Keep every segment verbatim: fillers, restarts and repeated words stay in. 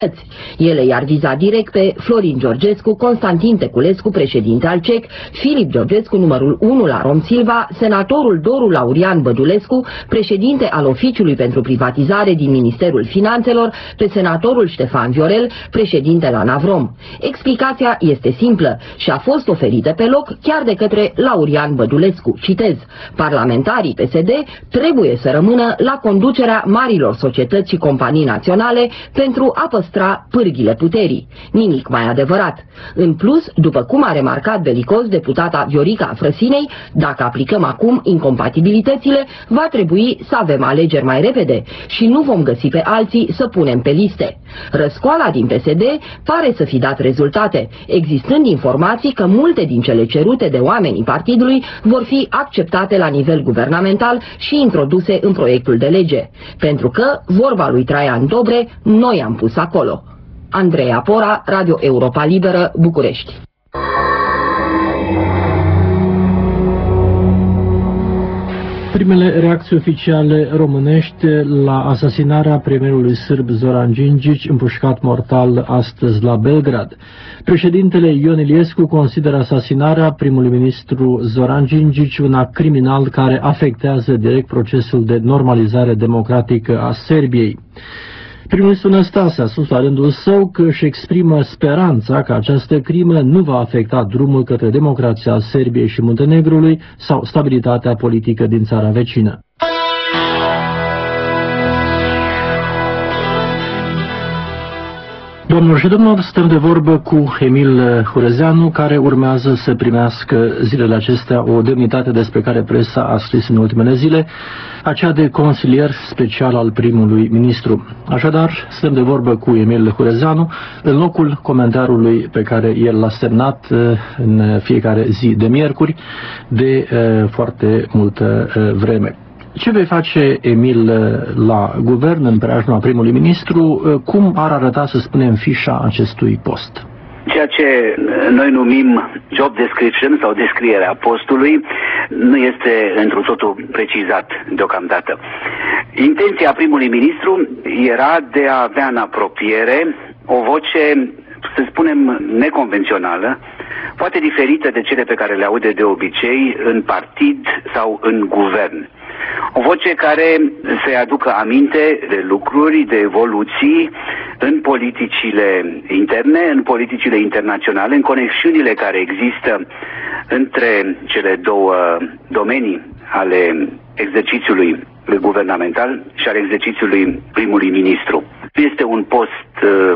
Ele i-ar viza direct pe Florin Georgescu, Constantin Teculescu, președinte al C E C, Filip Georgescu, numărul unu la Rom Silva, senatorul Doru Laurian Bădulescu, președinte al Oficiului pentru Privatizare din Ministerul Finanțelor, pe senatorul Ștefan Viorel, președinte la Navrom. Explicația este simplă și a fost oferită pe loc chiar de către Laurian Bădulescu. Citez: parlamentarii P S D trebuie să rămână la conducerea marilor societăți și companii naționale pentru a păstra pârghile puterii. Nimic mai adevărat. În plus, după cum a remarcat belicos deputata Viorica Frăsinei, dacă aplicăm acum incompatibilitățile, va trebui să avem alegeri mai repede și nu vom găsi pe alții să punem pe liste. Răscoala din P S D pare să fi dat rezultate, existând informații că multe din cele cerute de oamenii partidului vor fi acceptate la nivel guvernamental și introduse în proiectul de lege. Pentru că, vorba lui Traian Dobre, noi am pus acolo. Andreea Pora, Radio Europa Liberă, București. Primele reacții oficiale românești la asasinarea premierului sârb Zoran Đinđić, împușcat mortal astăzi la Belgrad. Președintele Ion Iliescu consideră asasinarea primului ministru Zoran Đinđić un act criminal care afectează direct procesul de normalizare democratică a Serbiei. Prim-ministru Năstase a spus la rândul său că își exprimă speranța că această crimă nu va afecta drumul către democrația Serbiei și Muntenegrului sau stabilitatea politică din țara vecină. Domnilor și domnilor, stăm de vorbă cu Emil Hurezeanu, care urmează să primească zilele acestea o demnitate despre care presa a scris în ultimele zile, aceea de consilier special al primului ministru. Așadar, stăm de vorbă cu Emil Hurezeanu în locul comentariului pe care el l-a semnat în fiecare zi de miercuri de foarte multă vreme. Ce vei face, Emil, la guvern, în preajma primului ministru? Cum ar arăta, să spunem, fișa acestui post? Ceea ce noi numim job description sau descrierea postului nu este întru totul precizat deocamdată. Intenția primului ministru era de a avea în apropiere o voce, să spunem, neconvențională, poate diferită de cele pe care le aude de obicei în partid sau în guvern. O voce care să-i aducă aminte de lucruri, de evoluții în politicile interne, în politicile internaționale, în conexiunile care există între cele două domenii ale exercițiului guvernamental și al exercițiului primului ministru. Este un post uh,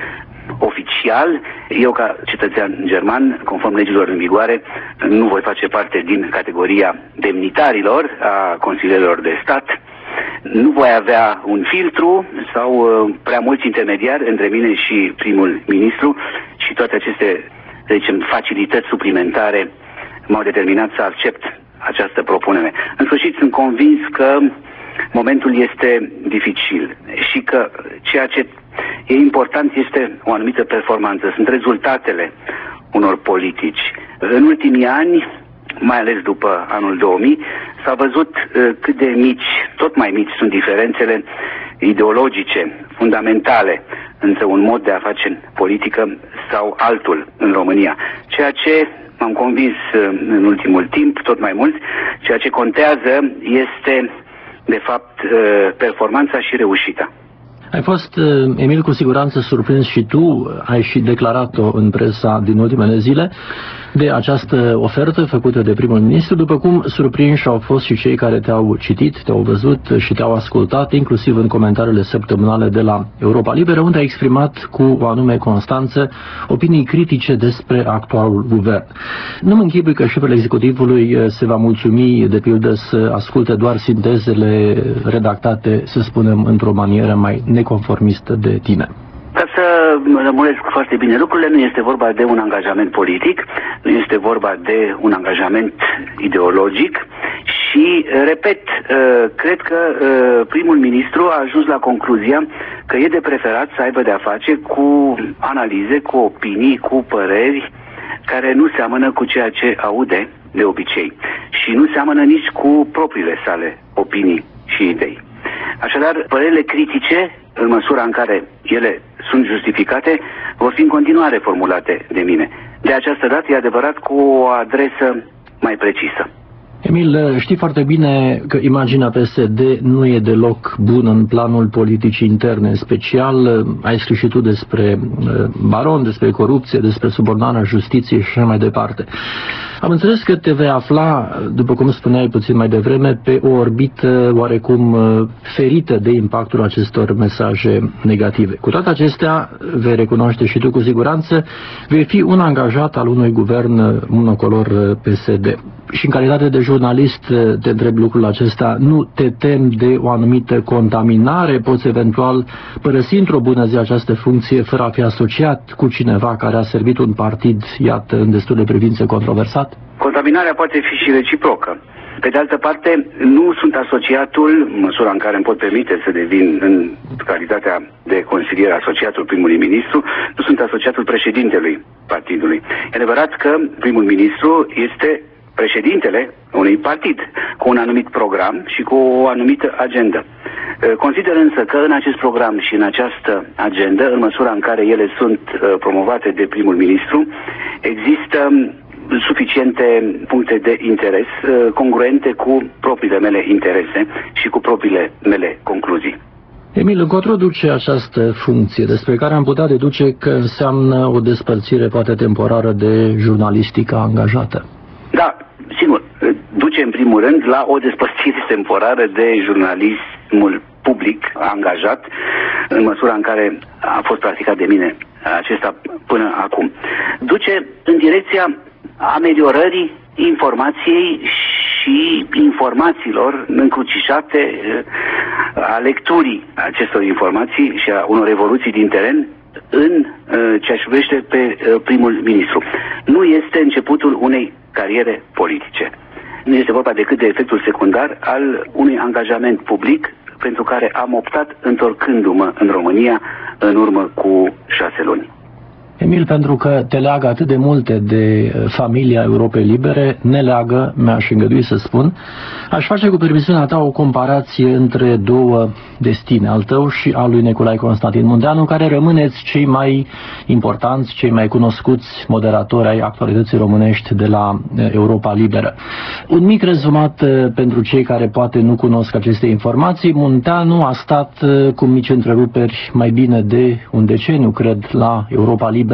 oficial. Eu, ca cetățean german, conform legilor în vigoare, nu voi face parte din categoria demnitarilor, a consilierilor de stat. Nu voi avea un filtru sau uh, prea mulți intermediari între mine și primul ministru și toate aceste, deci, facilități suplimentare m-au determinat să accept această propunere. În sfârșit, sunt convins că momentul este dificil și că ceea ce e important este o anumită performanță, sunt rezultatele unor politici. În ultimii ani, mai ales după anul două mii, s-a văzut uh, cât de mici, tot mai mici sunt diferențele ideologice, fundamentale, între un mod de a face politică sau altul în România. Ceea ce m-am convins uh, în ultimul timp, tot mai mult, ceea ce contează este, de fapt, uh, performanța și reușita. Ai fost, Emil, cu siguranță surprins și tu, ai și declarat-o în presa din ultimele zile, de această ofertă făcută de primul ministru, după cum surprinși au fost și cei care te-au citit, te-au văzut și te-au ascultat, inclusiv în comentariile săptămânale de la Europa Liberă, unde ai exprimat cu o anume constanță opinii critice despre actualul guvern. Nu mă închipui că șeful executivului se va mulțumi, de pildă, să asculte doar sintezele redactate, să spunem, într-o manieră mai neconformistă de tine. Ca să rămuresc foarte bine lucrurile, nu este vorba de un angajament politic, nu este vorba de un angajament ideologic și, repet, cred că primul ministru a ajuns la concluzia că e de preferat să aibă de-a face cu analize, cu opinii, cu păreri care nu seamănă cu ceea ce aude de obicei și nu seamănă nici cu propriile sale opinii și idei. Așadar, părerile critice în măsura în care ele sunt justificate, vor fi în continuare formulate de mine. De această dată, e adevărat, cu o adresă mai precisă. Emil, știi foarte bine că imaginea P S D nu e deloc bună în planul politicii interne. În special, ai scris și tu despre baron, despre corupție, despre subordonarea justiției și așa mai departe. Am înțeles că te vei afla, după cum spuneai puțin mai devreme, pe o orbită oarecum ferită de impactul acestor mesaje negative. Cu toate acestea, vei recunoaște și tu cu siguranță, vei fi un angajat al unui guvern monocolor P S D. Și în calitate de jurnalist te întreb lucrul acesta, nu te temi de o anumită contaminare? Poți eventual părăsi într-o bună zi această funcție fără a fi asociat cu cineva care a servit un partid, iată, în destule privințe controversat? Contaminarea poate fi și reciprocă. Pe de altă parte, nu sunt asociatul, în măsura în care îmi pot permite să devin în calitatea de consilier asociatul primului ministru, nu sunt asociatul președintelui partidului. E adevărat că primul ministru este președintele unui partid cu un anumit program și cu o anumită agendă. Consider însă că în acest program și în această agendă, în măsura în care ele sunt promovate de primul ministru, există suficiente puncte de interes congruente cu propriile mele interese și cu propriile mele concluzii. Emil, încotro duce această funcție, despre care am putea deduce că înseamnă o despărțire poate temporară de jurnalistica angajată? Da, sigur, duce în primul rând la o despărțire temporară de jurnalismul public angajat, în măsura în care a fost practicat de mine acesta până acum. Duce în direcția ameliorării informației și informațiilor încrucișate, a lecturii acestor informații și a unor evoluții din teren în ceea ce privește pe primul ministru. Nu este începutul unei cariere politice. Nu este vorba decât de efectul secundar al unui angajament public pentru care am optat întorcându-mă în România în urmă cu șase luni. Emil, pentru că te leagă atât de multe de familia Europei Libere, ne leagă, mi-aș îngădui să spun, aș face cu permisiunea ta o comparație între două destine, al tău și al lui Nicolae Constantin Munteanu, care rămâneți cei mai importanți, cei mai cunoscuți moderatori ai actualității românești de la Europa Liberă. Un mic rezumat pentru cei care poate nu cunosc aceste informații: Munteanu a stat cu mici întreruperi mai bine de un deceniu, cred, la Europa Liberă,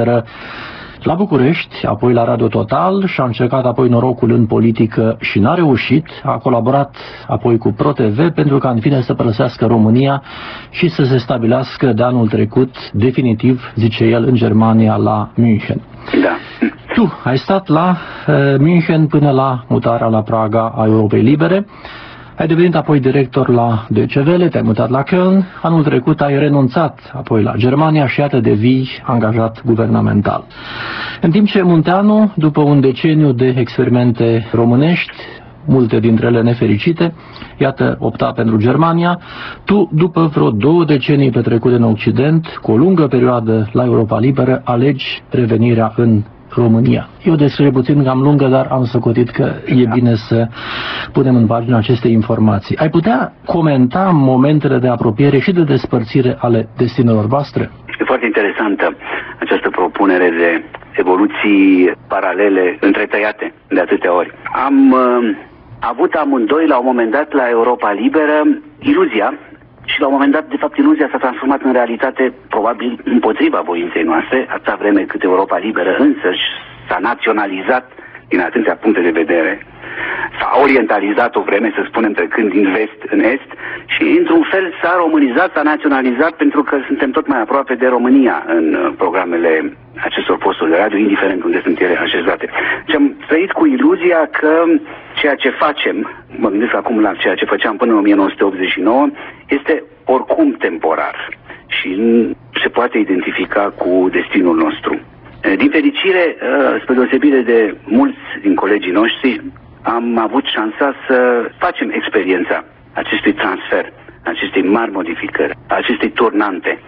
la București, apoi la Radio Total, și a încercat apoi norocul în politică și n-a reușit. A colaborat apoi cu ProTV pentru ca în fine să părăsească România și să se stabilească de anul trecut definitiv, zice el, în Germania, la München. Da. Tu ai stat la uh, München până la mutarea la Praga a Europei Libere. Ai devenit apoi director la Deutsche Welle, te-ai mutat la Köln, anul trecut ai renunțat apoi la Germania și iată devii angajat guvernamental. În timp ce Munteanu, după un deceniu de experimente românești, multe dintre ele nefericite, iată, opta pentru Germania, tu, după vreo două decenii petrecute în Occident, cu o lungă perioadă la Europa Liberă, alegi revenirea în România. Eu descriu puțin cam lungă, dar am socotit că e bine să punem în pagină aceste informații. Ai putea comenta momentele de apropiere și de despărțire ale destinelor voastre? E foarte interesantă această propunere de evoluții paralele, întretăiate de atâtea ori. Am uh, avut amândoi la un moment dat la Europa Liberă iluzia, și la un moment dat, de fapt, iluzia s-a transformat în realitate, probabil împotriva voinței noastre, atâta vreme cât Europa Liberă însăși s-a naționalizat din atâtea puncte de vedere, s-a orientalizat o vreme, să spunem, trecând din vest în est, și într-un fel s-a românizat, s-a naționalizat, pentru că suntem tot mai aproape de România în programele acestor posturi de radio, indiferent unde sunt ele așezate. Și am trăit cu iluzia că ceea ce facem, mă gândesc acum la ceea ce făceam până în o mie nouă sute optzeci și nouă, este oricum temporar și se poate identifica cu destinul nostru. Din fericire, spre deosebire de mulți din colegii noștri, am avut șansa să facem experiența acestui transfer, acestei mari modificări, acestei turnante,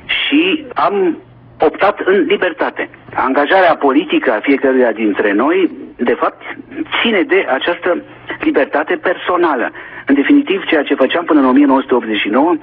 și am optat în libertate. Angajarea politică a fiecăruia dintre noi, de fapt, ține de această libertate personală. În definitiv, ceea ce făceam până în o mie nouă sute optzeci și nouă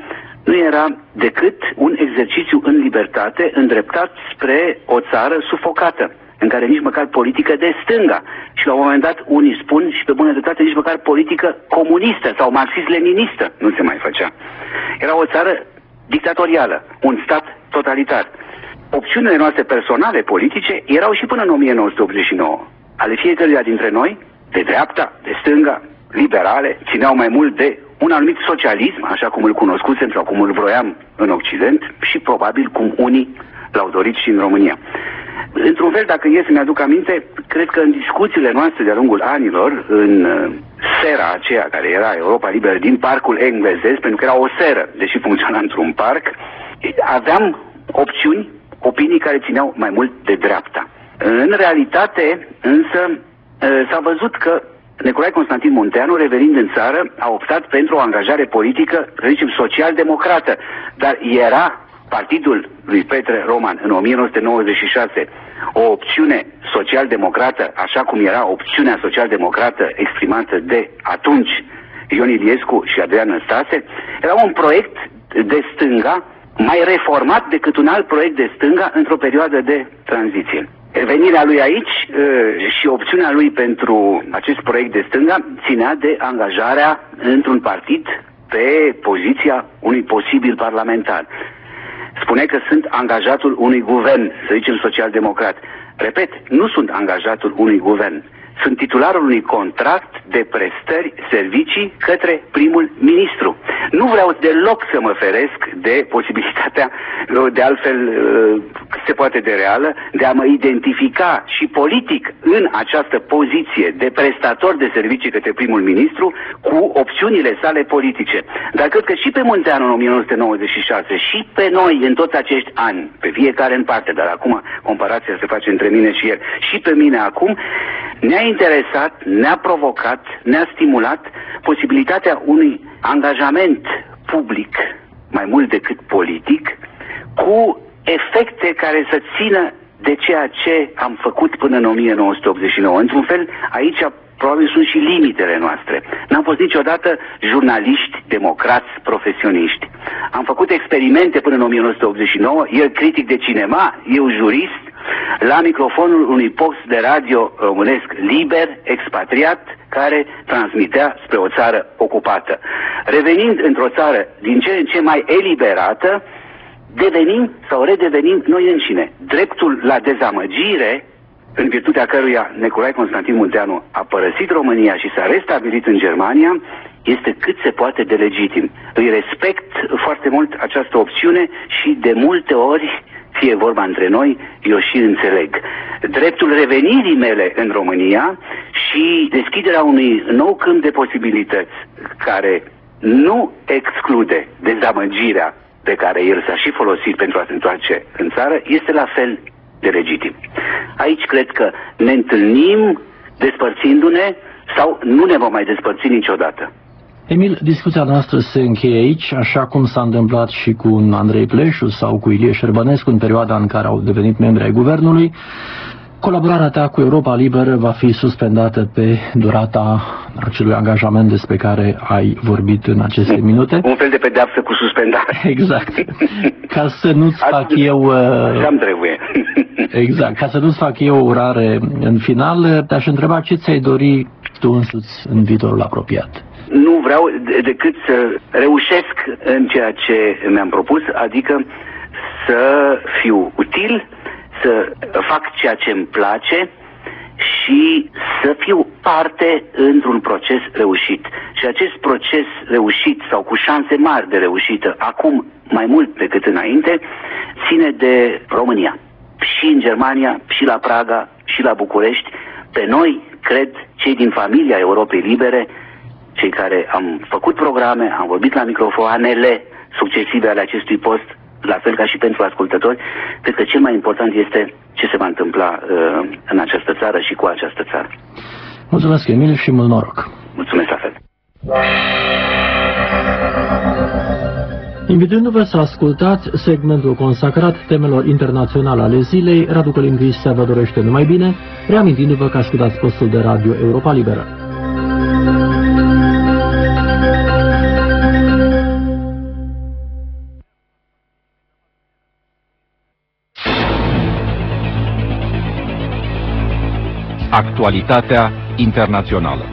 nu era decât un exercițiu în libertate îndreptat spre o țară sufocată, în care nici măcar politică de stânga, și la un moment dat unii spun, și pe bună dreptate, nici măcar politică comunistă sau marxist-leninistă nu se mai făcea. Era o țară dictatorială, un stat totalitar. Opțiunile noastre personale politice erau și până în o mie nouă sute optzeci și nouă. Ale fiecăruia dintre noi, de dreapta, de stânga, liberale, țineau mai mult de un anumit socialism, așa cum îl cunoscusem sau cum îl vroiam în Occident, și probabil cum unii l-au dorit și în România. Într-un fel, dacă e să-mi aduc aminte, cred că în discuțiile noastre de-a lungul anilor, în sfera aceea care era Europa Liberă din parcul englezesc, pentru că era o seră, deși funcționa într-un parc, aveam opțiuni, opinii care țineau mai mult de dreapta. În realitate, însă, s-a văzut că Nicolae Constantin Munteanu, revenind în țară, a optat pentru o angajare politică, să zicem, social-democrată, dar era partidul lui Petre Roman în o mie nouă sute nouăzeci și șase o opțiune social-democrată, așa cum era opțiunea social-democrată exprimată de atunci Ion Iliescu și Adrian Năstase, era un proiect de stânga mai reformat decât un alt proiect de stânga într-o perioadă de tranziție. Venirea lui aici și opțiunea lui pentru acest proiect de stânga ținea de angajarea într-un partid pe poziția unui posibil parlamentar. Spune că sunt angajatul unui guvern, să zicem social-democrat. Repet, nu sunt angajatul unui guvern. Sunt titularul unui contract de prestări, servicii către primul ministru. Nu vreau deloc să mă feresc de posibilitatea, de altfel se poate de reală, de a mă identifica și politic în această poziție de prestator de servicii către primul ministru cu opțiunile sale politice. Dar cred că și pe Munteanu în o mie nouă sute nouăzeci și șase și pe noi în toți acești ani, pe fiecare în parte, dar acum comparația se face între mine și el, și pe mine acum, ne-a interesat, ne-a provocat, ne-a stimulat posibilitatea unui angajament public, mai mult decât politic, cu efecte care să țină de ceea ce am făcut până în o mie nouă sute optzeci și nouă. Într-un fel, aici probabil sunt și limitele noastre. N-am fost niciodată jurnaliști, democrați, profesioniști. Am făcut experimente până în o mie nouă sute optzeci și nouă, el critic de cinema, eu jurist, la microfonul unui post de radio românesc liber, expatriat, care transmitea spre o țară ocupată. Revenind într-o țară din ce în ce mai eliberată, devenim sau redevenim noi înșine. Dreptul la dezamăgire, în virtutea căruia Nicolae Constantin Munteanu a părăsit România și s-a restabilit în Germania, este cât se poate de legitim. Îi respect foarte mult această opțiune și de multe ori, fie vorba între noi, eu și înțeleg. Dreptul revenirii mele în România și deschiderea unui nou câmp de posibilități care nu exclude dezamăgirea de care el s-a și folosit pentru a se întoarce în țară, este la fel de legitim. Aici cred că ne întâlnim despărțindu-ne sau nu ne vom mai despărți niciodată. Emil, discuția noastră se încheie aici, așa cum s-a întâmplat și cu un Andrei Pleșu sau cu Ilie Șerbănescu în perioada în care au devenit membri ai guvernului. Colaborarea ta cu Europa Liberă va fi suspendată pe durata acelui angajament despre care ai vorbit în aceste minute. Un fel de pedeapsă cu suspendare. Exact. Ca să nu-ți fac eu... Așa-mi trebuie. Exact. Ca să nu-ți fac eu o urare în final, te-aș întreba ce ți-ai dori tu însuți în viitorul apropiat. Nu vreau decât să reușesc în ceea ce mi-am propus, adică să fiu util, să fac ceea ce îmi place și să fiu parte într-un proces reușit. Și acest proces reușit sau cu șanse mari de reușită, acum mai mult decât înainte, ține de România. Și în Germania, și la Praga, și la București. Pe noi, cred, cei din familia Europei Libere, cei care am făcut programe, am vorbit la microfoanele succesive ale acestui post, la fel ca și pentru ascultători, cred că cel mai important este ce se va întâmpla uh, în această țară și cu această țară. Mulțumesc, Emil, și mult noroc! Mulțumesc la fel! Invitându-vă să ascultați segmentul consacrat temelor internaționale ale zilei, Radu Călin Cristea vă dorește numai bine, reamintindu-vă că ascultați postul de radio Europa Liberă. Actualitatea internațională.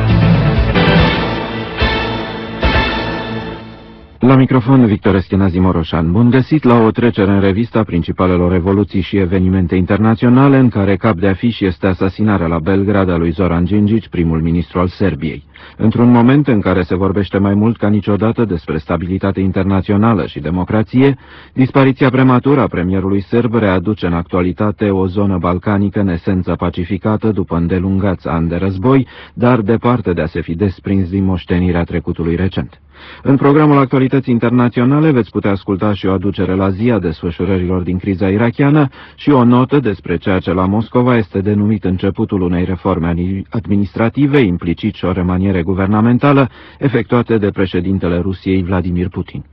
La microfon, Victor Eschenazi Moroșan. Bun găsit la o trecere în revista principalelor evoluții și evenimente internaționale, în care cap de afiș este asasinarea la Belgrad a lui Zoran Đinđić, primul ministru al Serbiei. Într-un moment în care se vorbește mai mult ca niciodată despre stabilitate internațională și democrație, dispariția prematură a premierului sârb readuce în actualitate o zonă balcanică în esență pacificată după îndelungați ani de război, dar departe de a se fi desprins din moștenirea trecutului recent. În programul Actualității Internaționale veți putea asculta și o aducere la zi a desfășurărilor din criza irakiană și o notă despre ceea ce la Moscova este denumit începutul unei reforme administrative, implicit și o remaniere guvernamentală, efectuate de președintele Rusiei Vladimir Putin.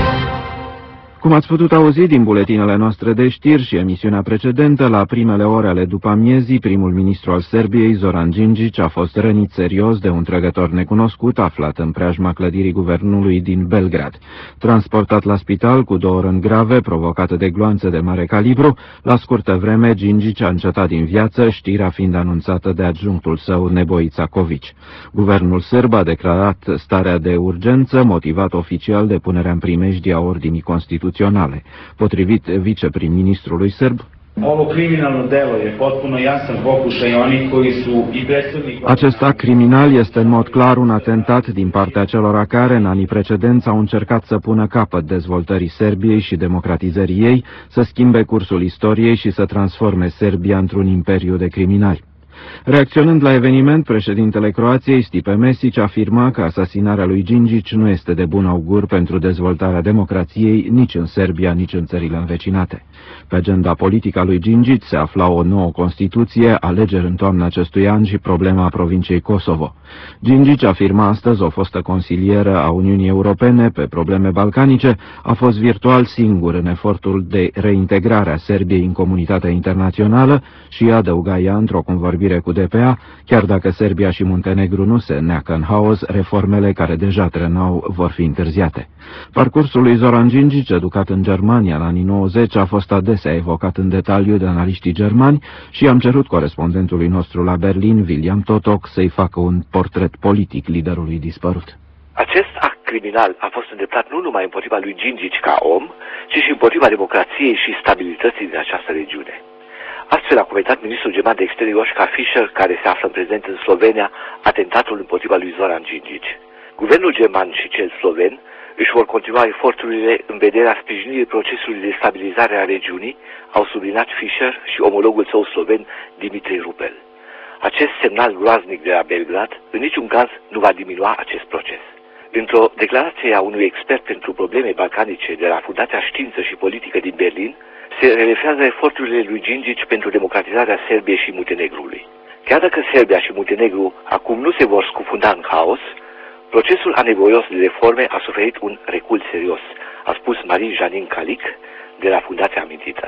Cum ați putut auzi din buletinele noastre de știri și emisiunea precedentă, la primele ore ale după-amiezii, primul ministru al Serbiei, Zoran Đinđić, a fost rănit serios de un trăgător necunoscut aflat în preajma clădirii guvernului din Belgrad. Transportat la spital cu două răni grave provocate de gloanțe de mare calibru, la scurtă vreme Đinđić a încetat din viață, știrea fiind anunțată de adjunctul său Nebojša Ković. Guvernul sârb a declarat starea de urgență, motivat oficial de punerea în primejdie a ordinii constituționale. Potrivit viceprim-ministrului sârb, ovo kriminalno delo je potpuno jasan pokušaj onih koji su i prethodni... Acest act criminal este în mod clar un atentat din partea celor care în anii precedenți au încercat să pună capăt dezvoltării Serbiei și democratizării ei, să schimbe cursul istoriei și să transforme Serbia într-un imperiu de criminali. Reacționând la eveniment, președintele Croației, Stipe Mesić, afirma că asasinarea lui Đinđić nu este de bun augur pentru dezvoltarea democrației nici în Serbia, nici în țările învecinate. Pe agenda politică a lui Đinđić se afla o nouă Constituție, alegeri în toamna acestui an și problema provinciei Kosovo. Đinđić afirma astăzi, o fostă consilieră a Uniunii Europene pe probleme balcanice, a fost virtual singur în efortul de reintegrare a Serbiei în comunitatea internațională și adăuga ea într-o convorbire cu D P A, chiar dacă Serbia și Muntenegru nu se neacă în haos, reformele care deja trenau vor fi întârziate. Parcursul lui Zoran Đinđić, educat în Germania în anii nouăzeci, a fost adesea evocat în detaliu de analiștii germani și am cerut corespondentului nostru la Berlin, William Totok, să-i facă un portret politic liderului dispărut. Acest act criminal a fost îndreptat nu numai împotriva lui Đinđić ca om, ci și împotriva democrației și stabilității din această regiune. Astfel a comentat ministrul german de externe Joschka Fischer, care se află în prezent în Slovenia, atentatul împotriva lui Zoran Đinđić. Guvernul german și cel sloven își vor continua eforturile în vederea sprijinirii procesului de stabilizare a regiunii, au subliniat Fischer și omologul său sloven Dimitri Rupel. Acest semnal groaznic de la Belgrad în niciun caz nu va diminua acest proces. Într-o declarație a unui expert pentru probleme balcanice de la Fundația Știință și Politică din Berlin, se relefează eforturile lui Đinđić pentru democratizarea Serbiei și Muntenegrului. Chiar dacă Serbia și Muntenegru acum nu se vor scufunda în haos, procesul anevoios de reforme a suferit un recul serios, a spus Marie Janin Kalic de la Fundația amintită.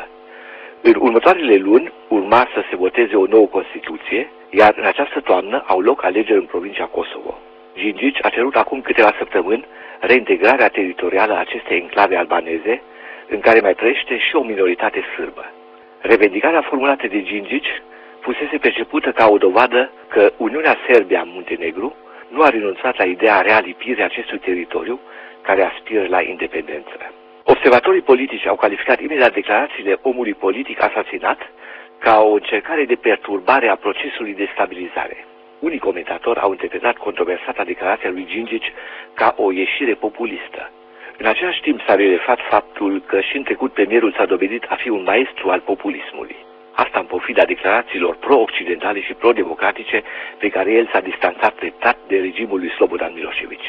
În următoarele luni urma să se voteze o nouă Constituție, iar în această toamnă au loc alegeri în provincia Kosovo. Đinđić a cerut acum câteva săptămâni reintegrarea teritorială a acestei enclave albaneze, în care mai trăiește și o minoritate sârbă. Revendicarea formulată de Đinđić fusese percepută ca o dovadă că Uniunea Serbia-Muntenegru nu a renunțat la ideea realipirii acestui teritoriu care aspiră la independență. Observatorii politici au calificat imediat declarațiile omului politic asasinat ca o încercare de perturbare a procesului de stabilizare. Unii comentatori au interpretat controversata declarația lui Đinđić ca o ieșire populistă. În același timp s-a relefat faptul că și în trecut premierul s-a dovedit a fi un maestru al populismului. Asta în pofida declarațiilor pro-occidentale și pro-democratice pe care el s-a distanțat treptat de regimul lui Slobodan Milošević.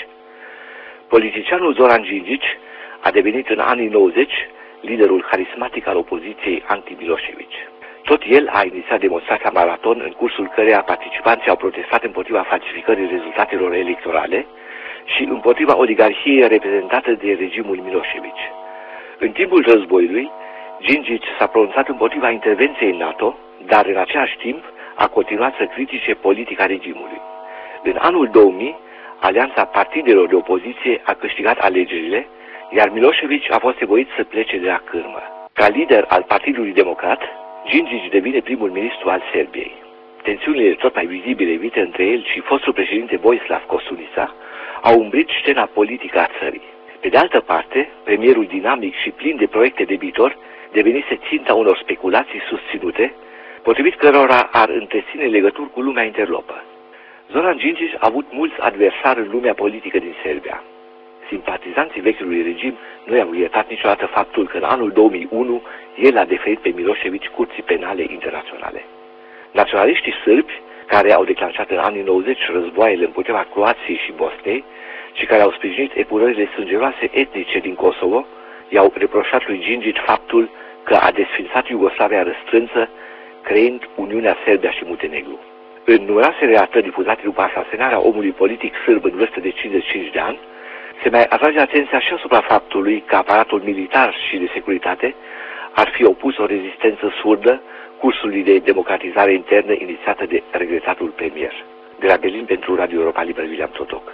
Politicianul Zoran Đinđić a devenit în anii nouăzeci liderul harismatic al opoziției anti-Milošević. Tot el a inițiat demonstrația maraton în cursul căreia participanții au protestat împotriva falsificării rezultatelor electorale și împotriva oligarhiei reprezentată de regimul Milošević. În timpul războiului, Đinđić s-a pronunțat împotriva intervenției NATO, dar în același timp a continuat să critique politica regimului. În anul două mii, Alianța Partidelor de Opoziție a câștigat alegerile, iar Milošević a fost nevoit să plece de la cârmă. Ca lider al Partidului Democrat, Đinđić devine primul ministru al Serbiei. tensiunile tot mai vizibile evite între el și fostul președinte Vojislav Kostunica au umbrit scena politică a țării. Pe de altă parte, premierul dinamic și plin de proiecte de viitor devenise ținta unor speculații susținute, potrivit cărora ar întreține legături cu lumea interlopă. Zoran Đinđić a avut mulți adversari în lumea politică din Serbia. Simpatizanții vechiului regim nu i-au iertat niciodată faptul că în anul două mii unu el a deferit pe Milošević curții penale internaționale. Naționaliștii sârbi, care au declanșat în anii nouăzeci războaiele împotriva Croației și Bosnei și care au sprijinit epurările sângeroase etnice din Kosovo, i-au reproșat lui Đinđić faptul că a desfințat Iugoslavia răstrânsă, creând Uniunea Serbia și Muntenegru. În numeroase relatări difuzate după asasinarea omului politic sârb în vârstă de cincizeci și cinci de ani, se mai atrage atenția și asupra faptului că aparatul militar și de securitate ar fi opus o rezistență surdă cursului de democratizare internă inițiată de regretatul premier. De la Berlin pentru Radio Europa Liberă, William Totoc.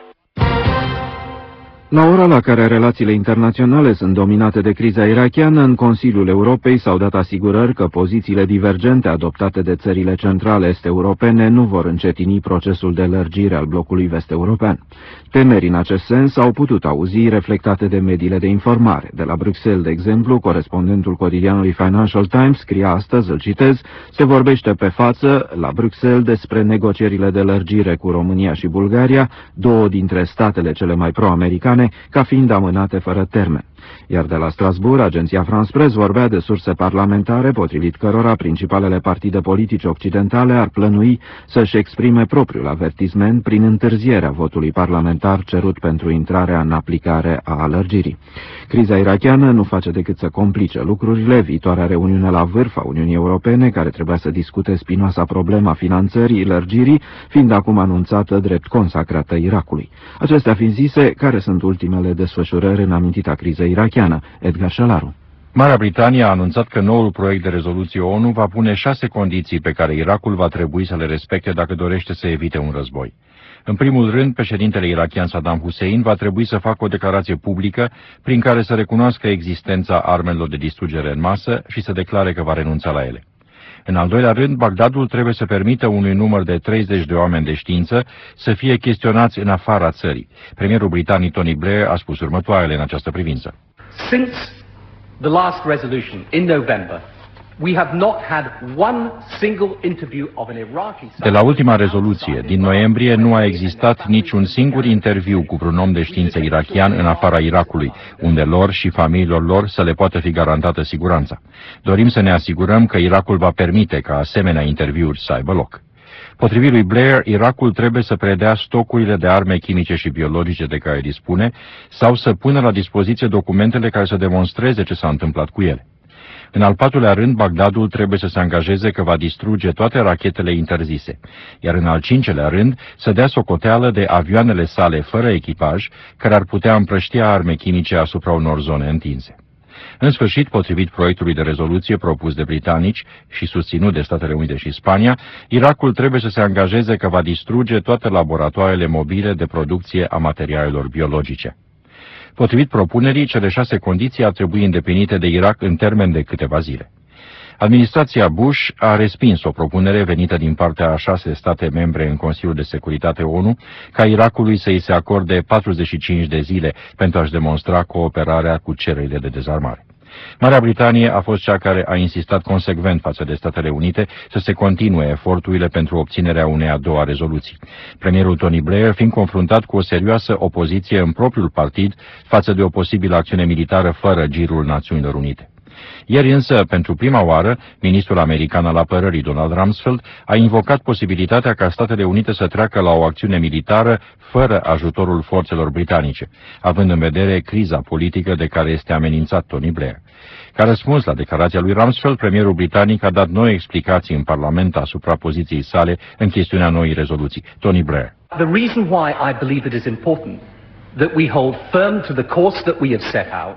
La ora la care relațiile internaționale sunt dominate de criza irakiană, în Consiliul Europei s-au dat asigurări că pozițiile divergente adoptate de țările centrale est-europene nu vor încetini procesul de lărgire al blocului vest-european. Temeri în acest sens au putut auzi reflectate de mediile de informare. De la Bruxelles, de exemplu, corespondentul cotidianului Financial Times scria astăzi, îl citez, se vorbește pe față la Bruxelles despre negocierile de lărgire cu România și Bulgaria, două dintre statele cele mai pro-americane, ca fiind amânate fără termen. Iar de la Strasbourg, agenția France Press vorbea de surse parlamentare, potrivit cărora principalele partide politice occidentale ar plănui să-și exprime propriul avertisment prin întârzierea votului parlamentar cerut pentru intrarea în aplicare a lărgirii. Criza irakiană nu face decât să complice lucrurile. Viitoarea reuniune la vârf a Uniunii Europene, care trebuia să discute spinoasa problema finanțării lărgirii, fiind acum anunțată drept consacrată Irakului. Acestea fiind zise, care sunt ultimele desfășurări în amintita criză irakiană? Edgar Șalaru. Marea Britanie a anunțat că noul proiect de rezoluție ONU va pune șase condiții pe care Irakul va trebui să le respecte dacă dorește să evite un război. În primul rând, președintele irakian Saddam Hussein va trebui să facă o declarație publică prin care să recunoască existența armelor de distrugere în masă și să declare că va renunța la ele. În al doilea rând, Bagdadul trebuie să permită unui număr de treizeci de oameni de știință să fie chestionați în afara țării. Premierul britanic Tony Blair a spus următoarele în această privință. Since the last resolution in November, we have not had one single interview of an Iraqi. De la ultima rezoluție din noiembrie nu a existat niciun singur interviu cu un om de știință irakian în afara Irakului, unde lor și familiilor lor să le poată fi garantată siguranța. Dorim să ne asigurăm că Irakul va permite ca asemenea interviuri să aibă loc. Potrivit lui Blair, Irakul trebuie să predea stocurile de arme chimice și biologice de care dispune sau să pună la dispoziție documentele care să demonstreze ce s-a întâmplat cu ele. În al patrulea rând, Bagdadul trebuie să se angajeze că va distruge toate rachetele interzise, iar în al cincelea rând să dea socoteală de avioanele sale fără echipaj care ar putea împrăștia arme chimice asupra unor zone întinse. În sfârșit, potrivit proiectului de rezoluție propus de britanici și susținut de Statele Unite și Spania, Irakul trebuie să se angajeze că va distruge toate laboratoarele mobile de producție a materialelor biologice. Potrivit propunerii, cele șase condiții ar trebui îndeplinite de Irak în termen de câteva zile. Administrația Bush a respins o propunere venită din partea a șase state membre în Consiliul de Securitate ONU ca Irakului să îi se acorde patruzeci și cinci de zile pentru a-și demonstra cooperarea cu cererile de dezarmare. Marea Britanie a fost cea care a insistat consecvent față de Statele Unite să se continue eforturile pentru obținerea unei a doua rezoluții. Premierul Tony Blair fiind confruntat cu o serioasă opoziție în propriul partid față de o posibilă acțiune militară fără girul Națiunilor Unite. Ieri însă, pentru prima oară, ministrul american al apărării Donald Rumsfeld a invocat posibilitatea ca Statele Unite să treacă la o acțiune militară fără ajutorul forțelor britanice, având în vedere criza politică de care este amenințat Tony Blair. Ca răspuns la declarația lui Rumsfeld, premierul britanic a dat noi explicații în Parlament asupra poziției sale în chestiunea noii rezoluții. Tony Blair. The reason why I believe it is important that we hold firm to the course that we have set out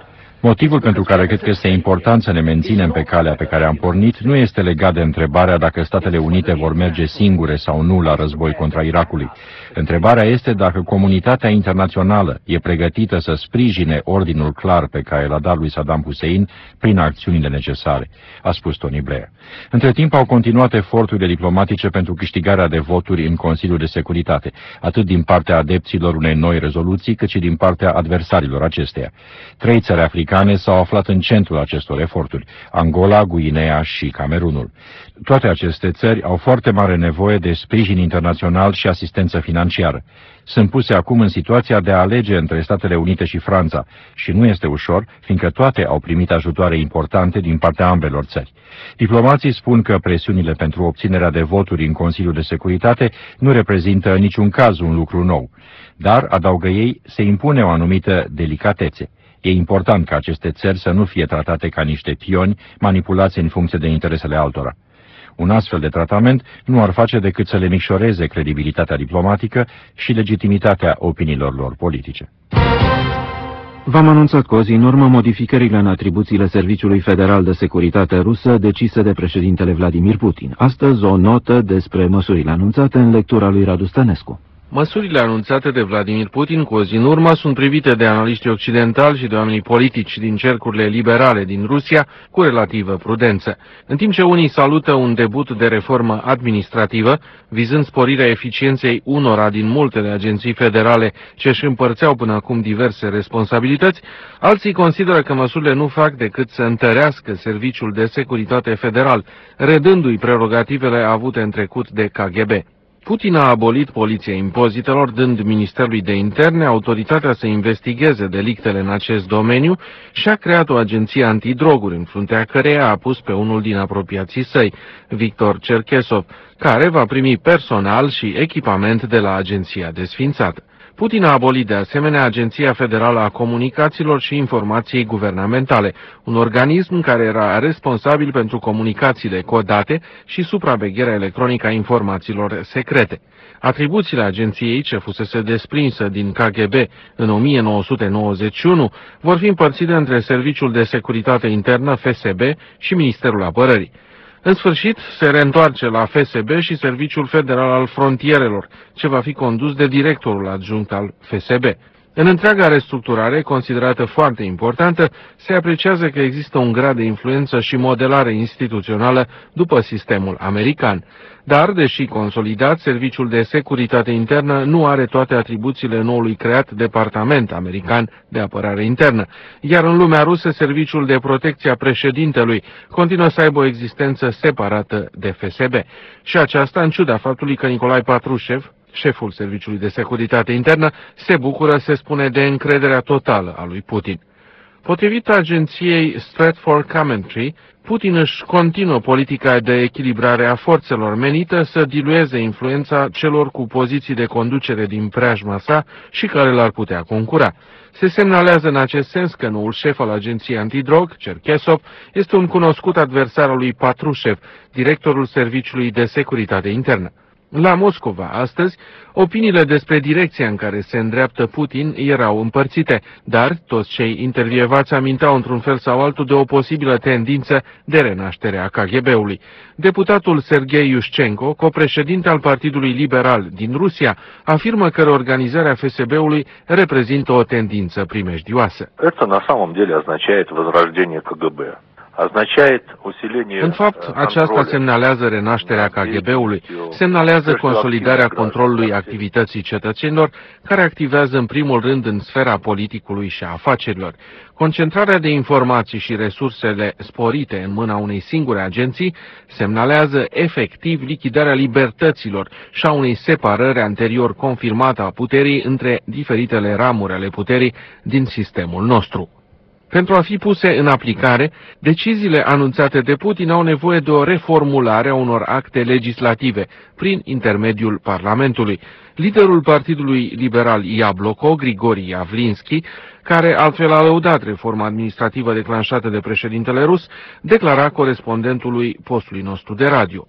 Motivul pentru care cred că este important să ne menținem pe calea pe care am pornit nu este legat de întrebarea dacă Statele Unite vor merge singure sau nu la război contra Irakului. Întrebarea este dacă comunitatea internațională e pregătită să sprijine ordinul clar pe care l-a dat lui Saddam Hussein prin acțiunile necesare, a spus Tony Blair. Între timp au continuat eforturile diplomatice pentru câștigarea de voturi în Consiliul de Securitate, atât din partea adepților unei noi rezoluții, cât și din partea adversarilor acesteia. Trei țări africane s-au aflat în centrul acestor eforturi: Angola, Guinea și Camerunul. Toate aceste țări au foarte mare nevoie de sprijin internațional și asistență financiară. Sunt puse acum în situația de a alege între Statele Unite și Franța și nu este ușor, fiindcă toate au primit ajutoare importante din partea ambelor țări. Diplomații spun că presiunile pentru obținerea de voturi în Consiliul de Securitate nu reprezintă în niciun caz un lucru nou, dar, adaugă ei, se impune o anumită delicatețe. E important ca aceste țări să nu fie tratate ca niște pioni manipulați în funcție de interesele altora. Un astfel de tratament nu ar face decât să le micșoreze credibilitatea diplomatică și legitimitatea opiniilor lor politice. V-am anunțat cu o zi în urmă modificările în atribuțiile Serviciului Federal de Securitate rusă decise de președintele Vladimir Putin. Astăzi o notă despre măsurile anunțate în lectura lui Radu Stănescu. Măsurile anunțate de Vladimir Putin cu o zi în urmă sunt privite de analiștii occidentali și de oamenii politici din cercurile liberale din Rusia cu relativă prudență. În timp ce unii salută un debut de reformă administrativă, vizând sporirea eficienței unora din multele agenții federale ce își împărțeau până acum diverse responsabilități, alții consideră că măsurile nu fac decât să întărească Serviciul de Securitate Federal, redându-i prerogativele avute în trecut de K G B. Putin a abolit poliția impozitelor, dând Ministerului de Interne autoritatea să investigheze delictele în acest domeniu și a creat o agenție antidroguri, în fruntea căreia a pus pe unul din apropiații săi, Victor Cherkesov, care va primi personal și echipament de la agenția desfințată. Putin a abolit de asemenea Agenția Federală a Comunicațiilor și Informației Guvernamentale, un organism care era responsabil pentru comunicațiile codate și supravegherea electronică a informațiilor secrete. Atribuțiile agenției, ce fusese desprinsă din K G B în o mie nouă sute nouăzeci și unu, vor fi împărțite între Serviciul de Securitate Internă F S B și Ministerul Apărării. În sfârșit, se reîntoarce la F S B și Serviciul Federal al Frontierelor, ce va fi condus de directorul adjunct al F S B. În întreaga restructurare, considerată foarte importantă, se apreciază că există un grad de influență și modelare instituțională după sistemul american. Dar, deși consolidat, Serviciul de Securitate Internă nu are toate atribuțiile noului creat Departament American de Apărare Internă, iar în lumea rusă Serviciul de Protecție a Președintelui continuă să aibă o existență separată de F S B. Și aceasta în ciuda faptului că Nicolae Patrușev, șeful Serviciului de Securitate Internă, se bucură, se spune, de încrederea totală a lui Putin. Potrivit agenției Stratfor Commentary, Putin își continuă politica de echilibrare a forțelor menită să dilueze influența celor cu poziții de conducere din preajma sa și care l-ar putea concura. Se semnalează în acest sens că noul șef al agenției antidrog, Cherkesov, este un cunoscut adversar al lui Patrușev, directorul Serviciului de Securitate Internă. La Moscova, astăzi, opiniile despre direcția în care se îndreaptă Putin erau împărțite, dar toți cei intervievați aminteau într-un fel sau altul de o posibilă tendință de renaștere a K G B-ului. Deputatul Sergei Yushchenko, copreședinte al Partidului Liberal din Rusia, afirmă că reorganizarea F S B-ului reprezintă o tendință primejdioasă. Это на самом деле означает возрождение К Г Б. În fapt, aceasta semnalează renașterea K G B-ului, semnalează consolidarea controlului activității cetățenilor, care activează în primul rând în sfera politicului și a afacerilor. Concentrarea de informații și resursele sporite în mâna unei singure agenții semnalează efectiv lichidarea libertăților și a unei separări anterior confirmată a puterii între diferitele ramuri ale puterii din sistemul nostru. Pentru a fi puse în aplicare, deciziile anunțate de Putin au nevoie de o reformulare a unor acte legislative prin intermediul Parlamentului. Liderul Partidului Liberal Iabloko, Grigori Yavlinski, care altfel a lăudat reforma administrativă declanșată de președintele rus, declara corespondentului postului nostru de radio.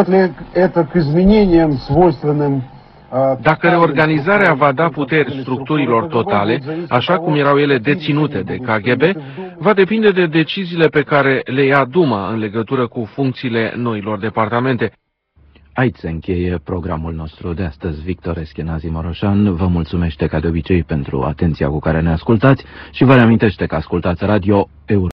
Dacă reorganizarea va da puteri structurilor totale, așa cum erau ele deținute de K G B, va depinde de deciziile pe care le ia Duma în legătură cu funcțiile noilor departamente. Aici se încheie programul nostru de astăzi. Victor Eschenazi Moroșan vă mulțumește ca de obicei pentru atenția cu care ne ascultați și vă reamintește că ascultați Radio Euro.